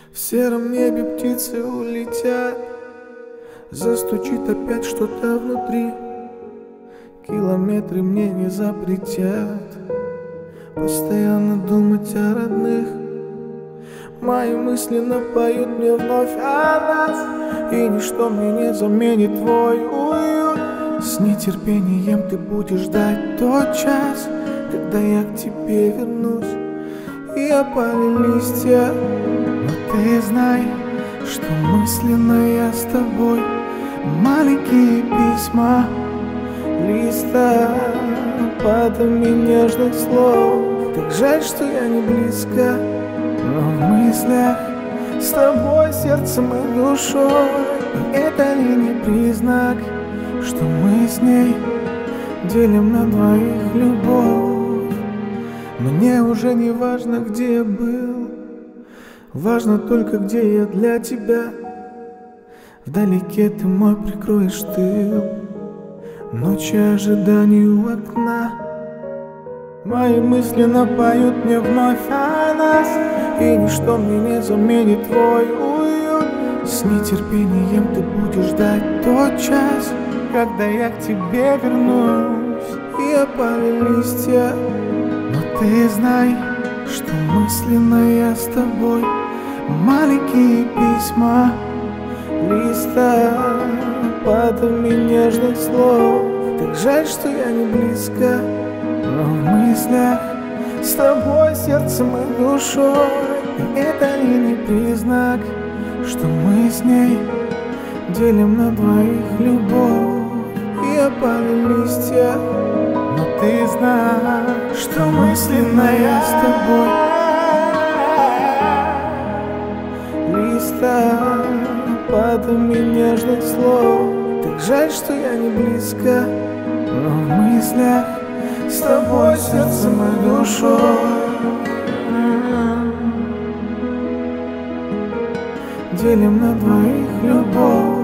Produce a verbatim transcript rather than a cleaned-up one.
В сером небе птицы улетят, застучит опять что-то внутри. Километры мне не запретят постоянно думать о родных. Мои мысли напоют мне вновь о нас, и ничто мне не заменит твой уют. С нетерпением ты будешь ждать тот час, когда я к тебе вернусь. И опали листья, но ты знай, что мысленно я с тобой. Маленькие письма, листопадами нежных слов. Так жаль, что я не близко, но в мыслях с тобой сердцем и душой. И это ли не признак, что мы с ней делим на двоих любовь? Мне уже не важно, где я был, важно только, где я для тебя. Вдалеке ты мой прикроешь тыл, ночи ожиданий у окна. Мои мысли напоют мне вновь о нас, и ничто мне не заменит твой уют. С нетерпением ты будешь ждать тот час, когда я к тебе вернусь. И опали листья, но ты знай, что мысленно я с тобой. Маленькие письма, листопадами нежных слов. Так жаль, что я не близко, но в мыслях с тобой сердцем и душой. И это ли не признак, что мы с ней делим на двоих любовь? И опали листья, но ты знаешь, что мысленно я с тобой. Листопадами нежных слов. Так жаль, что я не близко, но в мыслях с тобой сердцем и душой. Делим на двоих любовь.